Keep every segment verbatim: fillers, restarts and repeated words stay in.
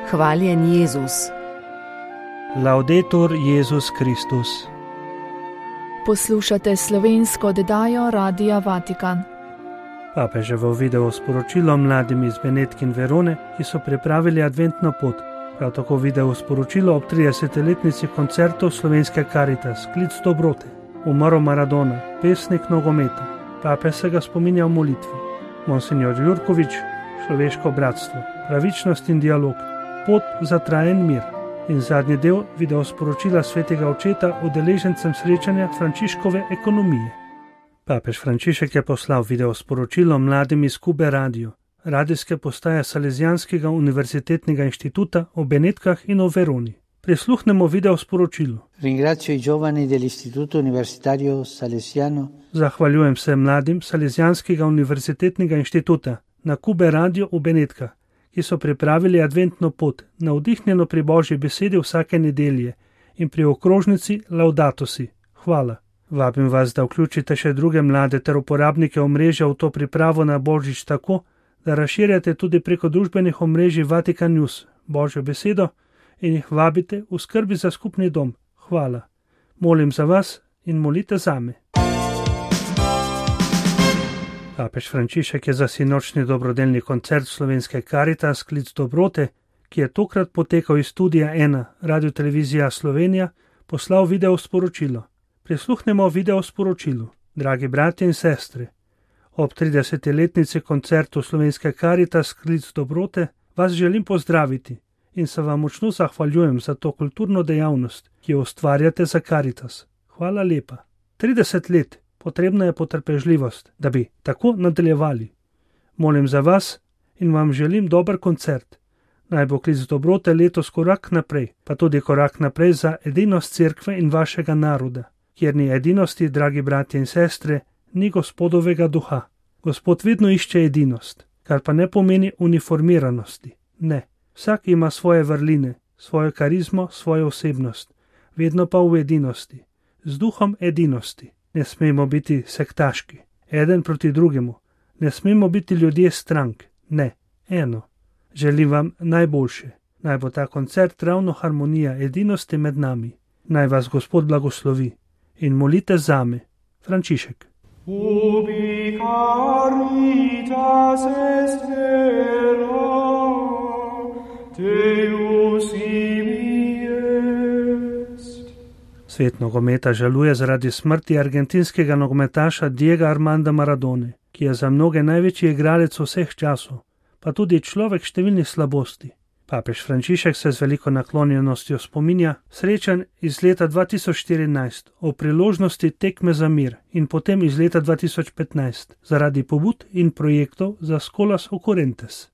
Hvaljen Jezus. Laudetur Jezus Kristus. Poslušate slovensko oddajo Radia Vatikan. Papeževo video sporočilo mladim iz Benetk in Verone, ki so pripravili adventno pot. Prav tako video sporočilo ob tridesetletnici koncertov Slovenske Caritas, klic dobrote. Umrl Maradona, pesnik nogometa. Papež se ga spominja v molitvi. Monsignor Jurkovič, človeško bratstvo, pravičnost in dialog, pot za trajen mir. In zadnji del video sporočila svetega očeta udeležencem srečanja Frančiškove ekonomije. Papež Frančišek je poslal video sporočilo mladim iz Kube Radio, radijske postaje Salesijanskega univerzitetnega inštituta v Benetkah in v Veroni. Prisluhnemo video sporočilu. Ringrazio i giovani dell'Istituto Universitario Salesiano. Zahvaljujem se mladim Salesijanskega univerzitetnega inštituta na Kube Radio v Benetkah, ki so pripravili adventno pot, navdihnjeno pri Božji besedi vsake nedelje in pri okrožnici Laudato si. Hvala. Vabim vas, da vključite še druge mlade ter uporabnike omrežja v to pripravo na Božič tako, da razširjate tudi preko družbenih omrežij Vatikan News Božjo besedo in jih vabite v skrbi za skupni dom. Hvala. Molim za vas in molite zame. Papež Frančišek je za sinočni dobrodelni koncert Slovenske Caritas, klic dobrote, ki je tokrat potekal iz Studia ena, Radiotelevizija Slovenija, poslal video sporočilo. Prisluhnemo video sporočilu. Dragi bratje in sestre, ob tridesetletnici koncertu Slovenske Caritas, klic dobrote, vas želim pozdraviti in se vam močno zahvaljujem za to kulturno dejavnost, ki jo ustvarjate za Caritas. Hvala lepa. trideset let. Potrebna je potrpežljivost, da bi tako nadaljevali. Molim za vas in vam želim dober koncert. Naj bo klic dobrote letos korak naprej, pa tudi korak naprej za edinost cerkve in vašega naroda, kjer ni edinosti, dragi bratje in sestre, ni Gospodovega duha. Gospod vedno išče edinost, kar pa ne pomeni uniformiranosti. Ne, vsak ima svoje vrline, svojo karizmo, svojo osebnost, vedno pa v edinosti, z duhom edinosti. Ne smemo biti sektaški, eden proti drugemu, ne smemo biti ljudje strank, ne, eno. Želim vam najboljše, naj bo ta koncert ravno harmonija edinosti med nami. Naj vas Gospod blagoslovi in molite zame. Frančišek. Ubi caritas est vera, Deus ibi est. Svet nogometa žaluje zaradi smrti argentinskega nogometaša Diega Armanda Maradone, ki je za mnoge največji igralec vseh časov, pa tudi človek številnih slabosti. Papež Frančišek se z veliko naklonjenostjo spominja srečanj iz leta dva tisoč štirinajst o priložnosti tekme za mir in potem iz leta dva tisoč petnajst zaradi pobud in projektov za Scholas Occurrentes.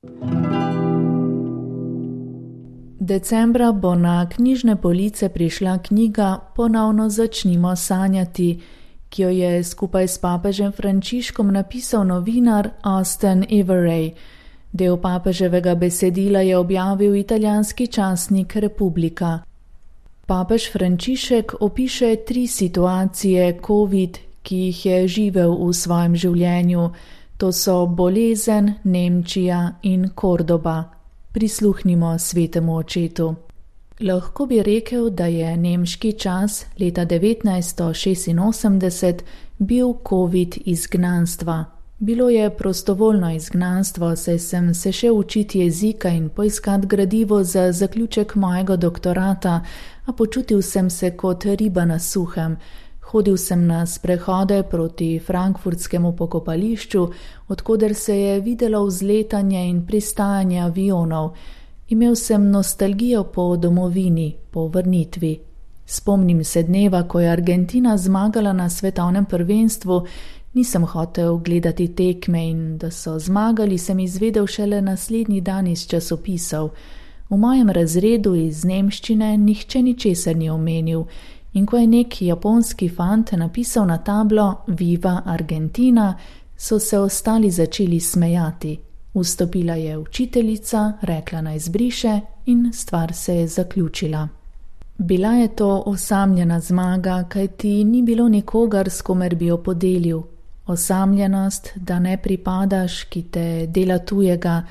Decembra bo na knjižne police prišla knjiga Ponovno začnimo sanjati, ki jo je skupaj s papežem Frančiškom napisal novinar Austin Everay. Del papeževega besedila je objavil italijanski časnik Republika. Papež Frančišek opiše tri situacije COVID, ki jih je živel v svojem življenju. To so bolezen, Nemčija in Kordoba. Prisluhnimo svetemu očetu. Lahko bi rekel, da je nemški čas leta devetnajststo šestinosemdeset bil COVID izgnanstva. Bilo je prostovoljno izgnanstvo, saj sem se šel učiti jezika in poiskat gradivo za zaključek mojega doktorata, a počutil sem se kot riba na suhem. Hodil sem na sprehode proti frankfurtskemu pokopališču, odkoder se je videlo vzletanje in pristajanje avionov. Imel sem nostalgijo po domovini, po vrnitvi. Spomnim se dneva, ko je Argentina zmagala na svetovnem prvenstvu. Nisem hotel gledati tekme in da so zmagali, sem izvedel šele naslednji dan iz časopisov. V mojem razredu iz nemščine nihče ničesar ni omenil in ko je nek japonski fant napisal na tablo Viva Argentina, so se ostali začeli smejati. Vstopila je učiteljica, rekla naj zbriše in stvar se je zaključila. Bila je to osamljena zmaga, kajti ni bilo nikogar, s komer bi jo podelil. Osamljenost, da ne pripadaš, ki te dela tujega,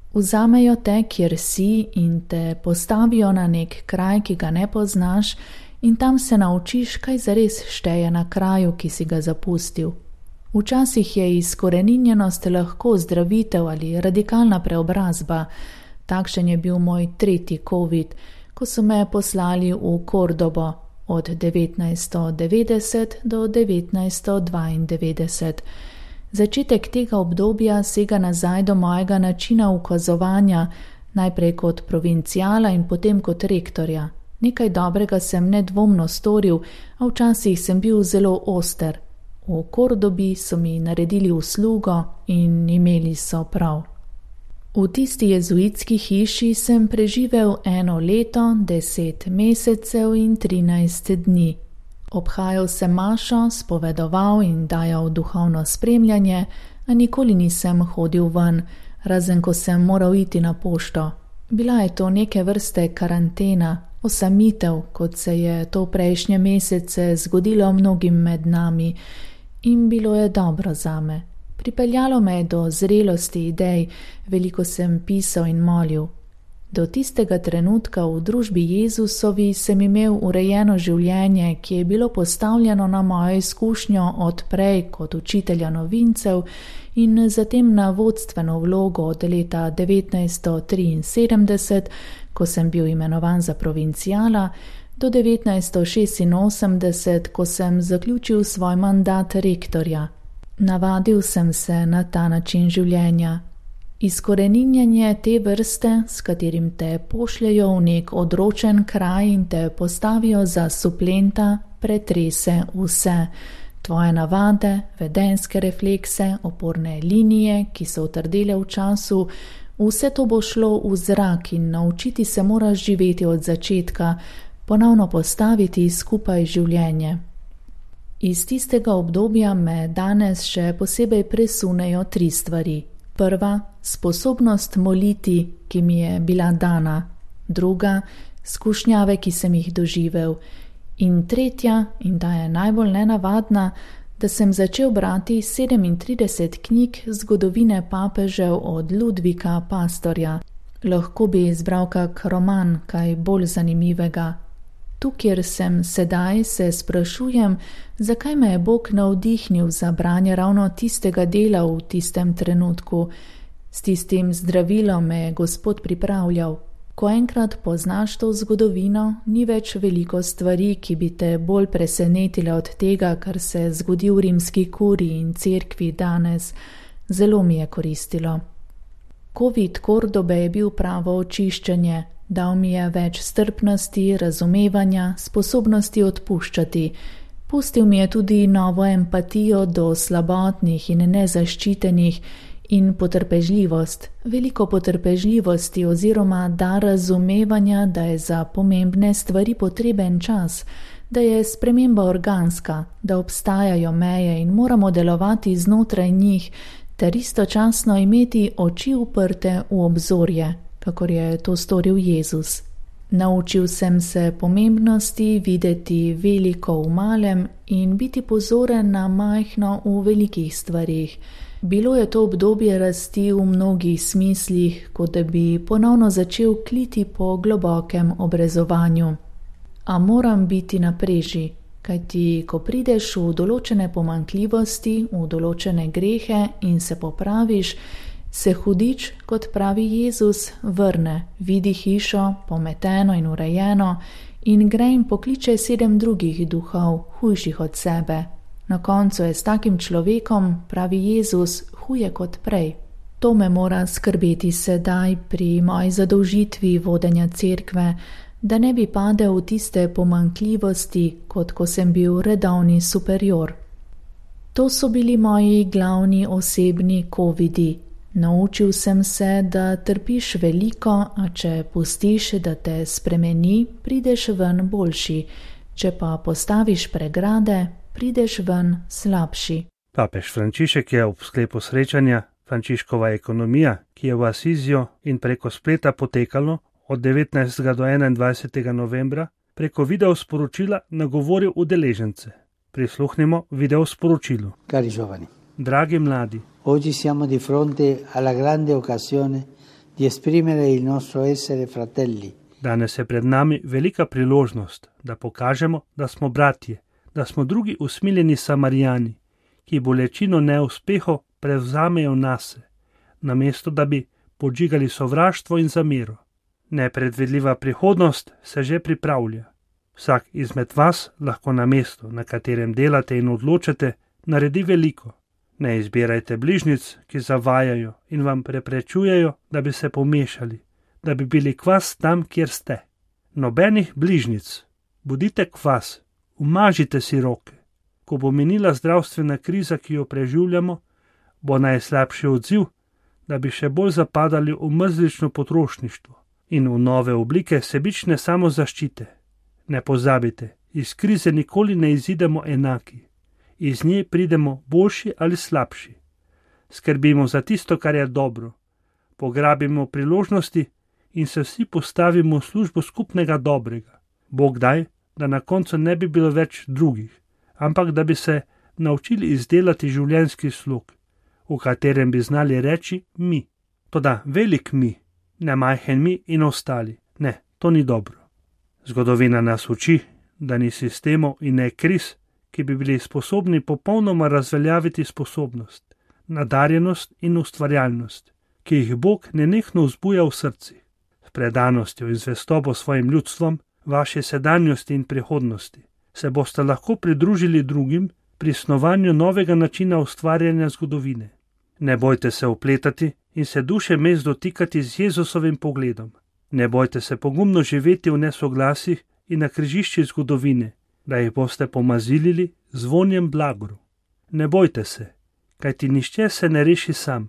Vzamejo te, kjer si, in te postavijo na nek kraj, ki ga ne poznaš, in tam se naučiš, kaj zares šteje na kraju, ki si ga zapustil. Včasih je izkoreninjenost lahko zdravitev ali radikalna preobrazba. Takšen je bil moj tretji covid, ko so me poslali v Kordobo od devetnajststo devetdeset do devetnajststo dvaindevetdeset. Začetek tega obdobja sega nazaj do mojega načina ukazovanja, najprej kot provincijala in potem kot rektorja. Nekaj dobrega sem nedvomno storil, a včasih sem bil zelo oster. V Kordobi so mi naredili uslugo in imeli so prav. V tisti jezuitski hiši sem preživel eno leto, deset mesecev in trinajst dni. Obhajal sem mašo, spovedoval in dajal duhovno spremljanje, a nikoli nisem hodil ven, razen ko sem moral iti na pošto. Bila je to neke vrste karantena, osamitev, kot se je to prejšnje mesece zgodilo mnogim med nami, in bilo je dobro zame. Pripeljalo me je do zrelosti idej, veliko sem pisal in molil. Do tistega trenutka v družbi Jezusovi sem imel urejeno življenje, ki je bilo postavljeno na mojo izkušnjo odprej kot učitelja novincev in zatem na vodstveno vlogo od leta devetnajststo triinsedemdeset, ko sem bil imenovan za provincijala, do devetnajststo šestinosemdeset, ko sem zaključil svoj mandat rektorja. Navadil sem se na ta način življenja. Izkoreninjanje te vrste, s katerim te pošljajo v nek odročen kraj in te postavijo za suplenta, pretrese vse. Tvoje navade, vedenjske reflekse, oporne linije, ki so utrdele v času, vse to bo šlo v zrak in naučiti se moraš živeti od začetka, ponovno postaviti skupaj življenje. Iz tistega obdobja me danes še posebej presunejo tri stvari. Prva, sposobnost moliti, ki mi je bila dana. Druga, skušnjave, ki sem jih doživel. In tretja, in ta je najbolj nenavadna, da sem začel brati sedemintrideset knjig zgodovine papežev od Ludvika Pastorja. Lahko bi izbral kak roman, kaj bolj zanimivega. Tu, kjer sem sedaj, se sprašujem, zakaj me je Bog navdihnil za branje ravno tistega dela v tistem trenutku. S tistim zdravilom me je Gospod pripravljal. Ko enkrat poznaš to zgodovino, ni več veliko stvari, ki bi te bolj presenetile od tega, kar se zgodi v rimski kuriji in cerkvi danes. Zelo mi je koristilo. Covid Kordobe je bil pravo očiščenje. Dal mi je več strpnosti, razumevanja, sposobnosti odpuščati. Pustil mi je tudi novo empatijo do slabotnih in nezaščitenih in potrpežljivost, veliko potrpežljivosti oziroma da razumevanja, da je za pomembne stvari potreben čas, da je sprememba organska, da obstajajo meje in moramo delovati znotraj njih, ter istočasno imeti oči uprte v obzorje, kakor je to storil Jezus. Naučil sem se pomembnosti videti veliko v malem in biti pozoren na majhno v velikih stvarih. Bilo je to obdobje rasti v mnogih smislih, kot da bi ponovno začel kliti po globokem obrezovanju. A moram biti na preži, kajti ko prideš v določene pomanjkljivosti, v določene grehe in se popraviš, se hudič, kot pravi Jezus, vrne, vidi hišo, pometeno in urejeno, in gre in pokliče sedem drugih duhov, hujših od sebe. Na koncu je s takim človekom, pravi Jezus, huje kot prej. To me mora skrbeti sedaj pri moji zadolžitvi vodenja cerkve, da ne bi padel v tiste pomanjkljivosti, kot ko sem bil redovni superior. To so bili moji glavni osebni covidi. Naučil sem se, da trpiš veliko, a če pustiš, da te spremeni, prideš ven boljši. Če pa postaviš pregrade, prideš ven slabši. Papež Frančišek je ob sklepu srečanja Frančiškova ekonomija, ki je v Asiziju in preko spleta potekalo od devetnajstega do enaindvajsetega novembra, preko video sporočila nagovoril udeležence. Prisluhnimo video sporočilu. Cari giovani, Dragi mladi, oggi siamo di fronte alla grande occasione di esprimere il nostro essere fratelli. Danes je pred nami velika priložnost, da pokažemo, da smo bratje, da smo drugi usmiljeni Samarijani, ki bolečino neuspehov prevzamejo nase, namesto da bi podžigali sovraštvo in zamero. Nepredvidljiva prihodnost se že pripravlja. Vsak izmed vas lahko na mestu, na katerem delate in odločate, naredi veliko. Ne izbirajte bližnjic, ki zavajajo in vam preprečujejo, da bi se pomešali, da bi bili kvas tam, kjer ste. Nobenih bližnjic. Bodite kvas, umažite si roke. Ko bo minila zdravstvena kriza, ki jo preživljamo, bo najslabši odziv, da bi še bolj zapadali v mrzlično potrošništvo in v nove oblike sebične samozaščite. Ne pozabite, iz krize nikoli ne izidemo enaki. Iz nje pridemo boljši ali slabši. Skrbimo za tisto, kar je dobro. Pograbimo priložnosti in se vsi postavimo v službo skupnega dobrega. Bog daj, da na koncu ne bi bilo več drugih, ampak da bi se naučili izdelati življenjski slog, v katerem bi znali reči mi. Toda velik mi, ne majhen mi in ostali. Ne, to ni dobro. Zgodovina nas uči, da ni sistemov in ne kriz, ki bi bili sposobni popolnoma razveljaviti sposobnost, nadarjenost in ustvarjalnost, ki jih Bog nenehno vzbuja v srci. S predanostjo in zvestobo svojim ljudstvom, vaše sedanjosti in prihodnosti, se boste lahko pridružili drugim pri snovanju novega načina ustvarjanja zgodovine. Ne bojte se upletati in se duše mest dotikati z Jezusovim pogledom. Ne bojte se pogumno živeti v nesoglasjih in na križišči zgodovine, da jih boste pomazilili z vonjem blagor. Ne bojte se, kajti nišče se ne reši sam.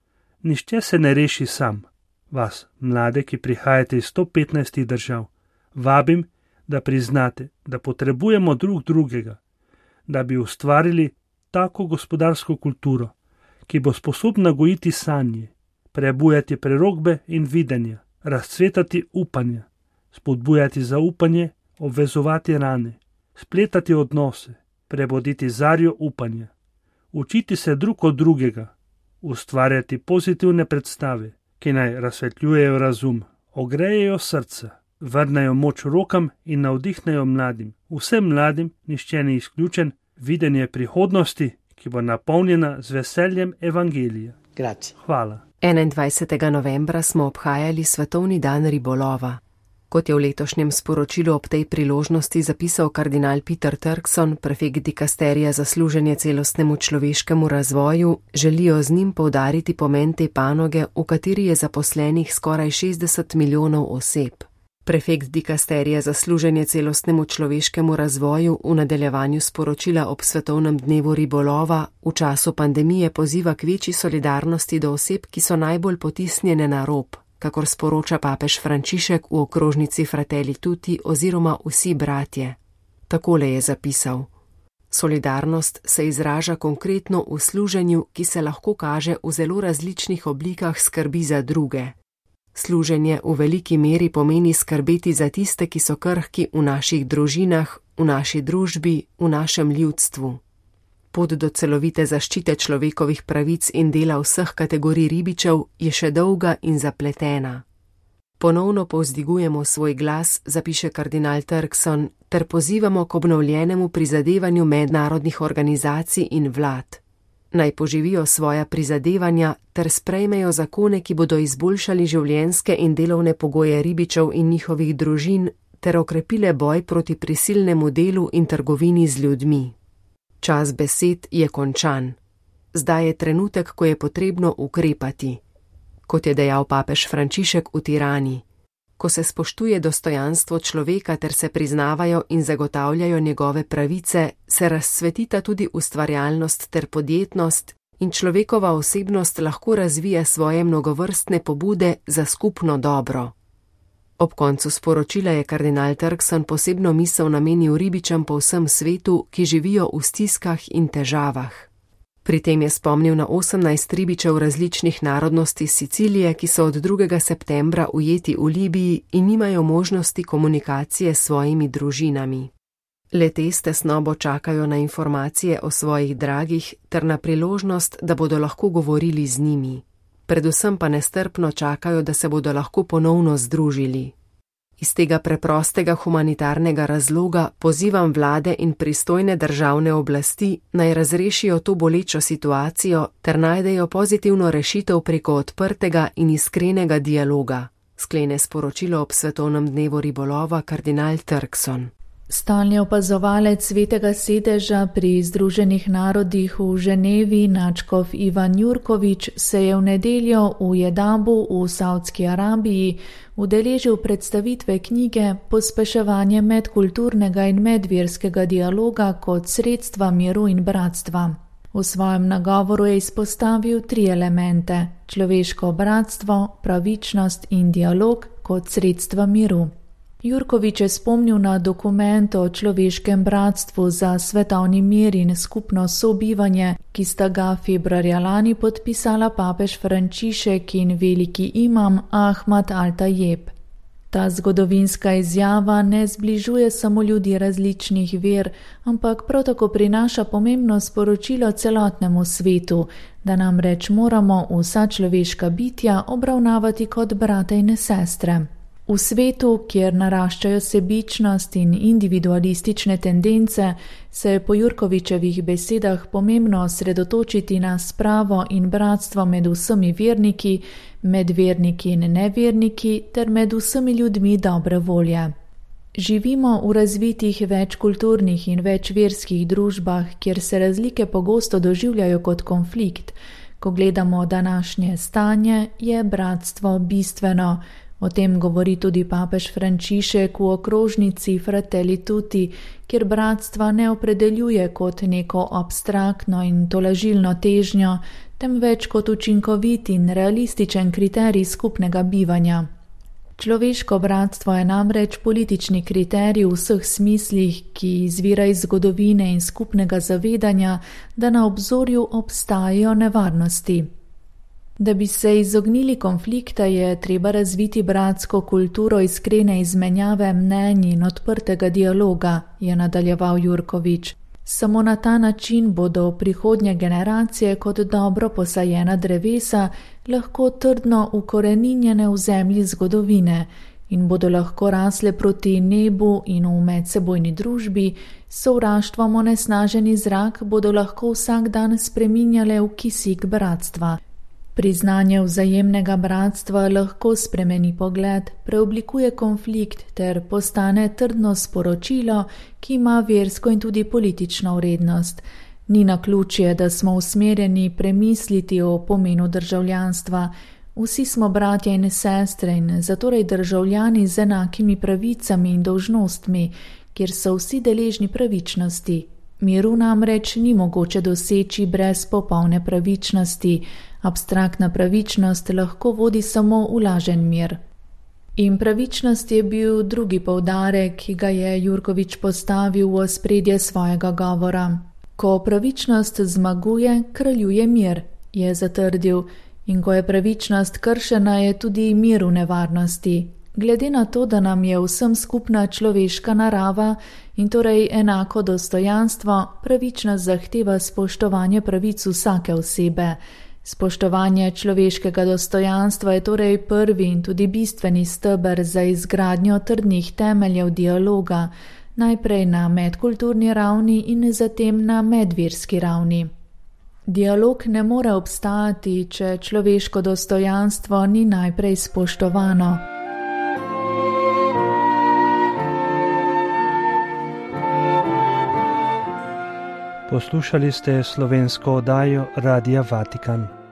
Nišče se ne reši sam. Vas, mlade, ki prihajate iz sto petnajstih držav, vabim, da priznate, da potrebujemo drug drugega, da bi ustvarili tako gospodarsko kulturo, ki bo sposobna gojiti sanje, prebujati prerokbe in videnja, razcvetati upanja, spodbujati zaupanje, obvezovati rane, spletati odnose, preboditi zarjo upanja, učiti se drug od drugega, ustvarjati pozitivne predstave, ki naj razsvetljujejo razum, ogrejejo srca, vrnejo moč rokam in navdihnejo mladim, vsem mladim, nišče ni izključen, videnje prihodnosti, ki bo napolnjena z veseljem evangelija. Grazie. Hvala. enaindvajsetega novembra smo obhajali svetovni dan ribolova. Kot je v letošnjem sporočilu ob tej priložnosti zapisal kardinal Peter Turkson, prefekt dikasterija za služenje celostnemu človeškemu razvoju, želijo z njim poudariti pomen te panoge, v kateri je zaposlenih skoraj šestdeset milijonov oseb. Prefekt dikasterija za služenje celostnemu človeškemu razvoju v nadaljevanju sporočila ob svetovnem dnevu ribolova v času pandemije poziva k večji solidarnosti do oseb, ki so najbolj potisnjene na rob, kakor sporoča papež Frančišek v okrožnici Fratelli Tutti oziroma Vsi bratje. Takole je zapisal: Solidarnost se izraža konkretno v služenju, ki se lahko kaže v zelo različnih oblikah skrbi za druge. Služenje v veliki meri pomeni skrbeti za tiste, ki so krhki v naših družinah, v naši družbi, v našem ljudstvu. Pot do celovite zaščite človekovih pravic in dela vseh kategorij ribičev je še dolga in zapletena. Ponovno povzdigujemo svoj glas, zapiše kardinal Turkson, ter pozivamo k obnovljenemu prizadevanju mednarodnih organizacij in vlad. Naj poživijo svoja prizadevanja ter sprejmejo zakone, ki bodo izboljšali življenjske in delovne pogoje ribičev in njihovih družin ter okrepile boj proti prisilnemu delu in trgovini z ljudmi. Čas besed je končan. Zdaj je trenutek, ko je potrebno ukrepati. Kot je dejal papež Frančišek v Tirani, ko se spoštuje dostojanstvo človeka ter se priznavajo in zagotavljajo njegove pravice, se razcvetita tudi ustvarjalnost ter podjetnost in človekova osebnost lahko razvija svoje mnogovrstne pobude za skupno dobro. Ob koncu sporočila je kardinal Turkson posebno misel namenil ribičem po vsem svetu, ki živijo v stiskah in težavah. Pri tem je spomnil na osemnajst ribičev različnih narodnosti Sicilije, ki so od drugega septembra ujeti v Libiji in nimajo možnosti komunikacije s svojimi družinami. Le-te s tesnobo čakajo na informacije o svojih dragih ter na priložnost, da bodo lahko govorili z njimi. predvsem pa nestrpno čakajo, da se bodo lahko ponovno združili. Iz tega preprostega humanitarnega razloga pozivam vlade in pristojne državne oblasti naj razrešijo to bolečo situacijo ter najdejo pozitivno rešitev preko odprtega in iskrenega dialoga, sklene sporočilo ob svetovnem dnevu ribolova kardinal Turkson. Stalni opazovalec Svetega sedeža pri Združenih narodih v Ženevi, nadškof Ivan Jurkovič, se je v nedeljo v Jedabu v Saudski Arabiji udeležil predstavitve knjige Pospeševanje medkulturnega in medverskega dialoga kot sredstva miru in bratstva. V svojem nagovoru je izpostavil tri elemente: človeško bratstvo, pravičnost in dialog kot sredstva miru. Jurkovič je spomnil na dokument o človeškem bratstvu za svetovni mir in skupno sobivanje, ki sta ga februarja lani podpisala papež Frančišek in veliki imam Ahmad al-Tajeb. Ta zgodovinska izjava ne zbližuje samo ljudi različnih ver, ampak prav tako prinaša pomembno sporočilo celotnemu svetu, da namreč moramo vsa človeška bitja obravnavati kot brate in sestre. V svetu, kjer naraščajo sebičnost in individualistične tendence, se je po Jurkovičevih besedah pomembno osredotočiti na spravo in bratstvo med vsemi verniki, med verniki in neverniki ter med vsemi ljudmi dobre volje. Živimo v razvitih večkulturnih in večverskih družbah, kjer se razlike pogosto doživljajo kot konflikt. Ko gledamo današnje stanje, je bratstvo bistveno. O tem govori tudi papež Frančišek v okrožnici Fratelli Tutti, kjer bratstva ne opredeljuje kot neko abstraktno in tolažilno težnjo, temveč kot učinkovit in realističen kriterij skupnega bivanja. Človeško bratstvo je namreč politični kriterij v vseh smislih, ki izvira iz zgodovine in skupnega zavedanja, da na obzorju obstajajo nevarnosti. Da bi se izognili konflikta, je treba razviti bratsko kulturo iskrene izmenjave mnenj in odprtega dialoga, je nadaljeval Jurkovič. Samo na ta način bodo prihodnje generacije kot dobro posajena drevesa lahko trdno ukoreninjene v zemlji zgodovine in bodo lahko rasle proti nebu in v medsebojni družbi, sovraštvom onesnaženi zrak bodo lahko vsak dan spreminjale v kisik bratstva. Priznanje vzajemnega bratstva lahko spremeni pogled, preoblikuje konflikt ter postane trdno sporočilo, ki ima versko in tudi politično vrednost. Ni naključje, da smo usmerjeni premisliti o pomenu državljanstva. Vsi smo bratje in sestre in zatorej državljani z enakimi pravicami in dolžnostmi, kjer so vsi deležni pravičnosti. Miru namreč ni mogoče doseči brez popolne pravičnosti. Abstraktna pravičnost lahko vodi samo v lažen mir. In pravičnost je bil drugi poudarek, ki ga je Jurkovič postavil v ospredje svojega govora. Ko pravičnost zmaguje, kraljuje mir, je zatrdil, in ko je pravičnost kršena, je tudi mir v nevarnosti. Glede na to, da nam je vsem skupna človeška narava in torej enako dostojanstvo, pravičnost zahteva spoštovanje pravic vsake osebe. Spoštovanje človeškega dostojanstva je torej prvi in tudi bistveni steber za izgradnjo trdnih temeljev dialoga, najprej na medkulturni ravni in zatem na medverski ravni. Dialog ne more obstajati, če človeško dostojanstvo ni najprej spoštovano. Poslušali ste slovensko oddajo Radia Vatikan.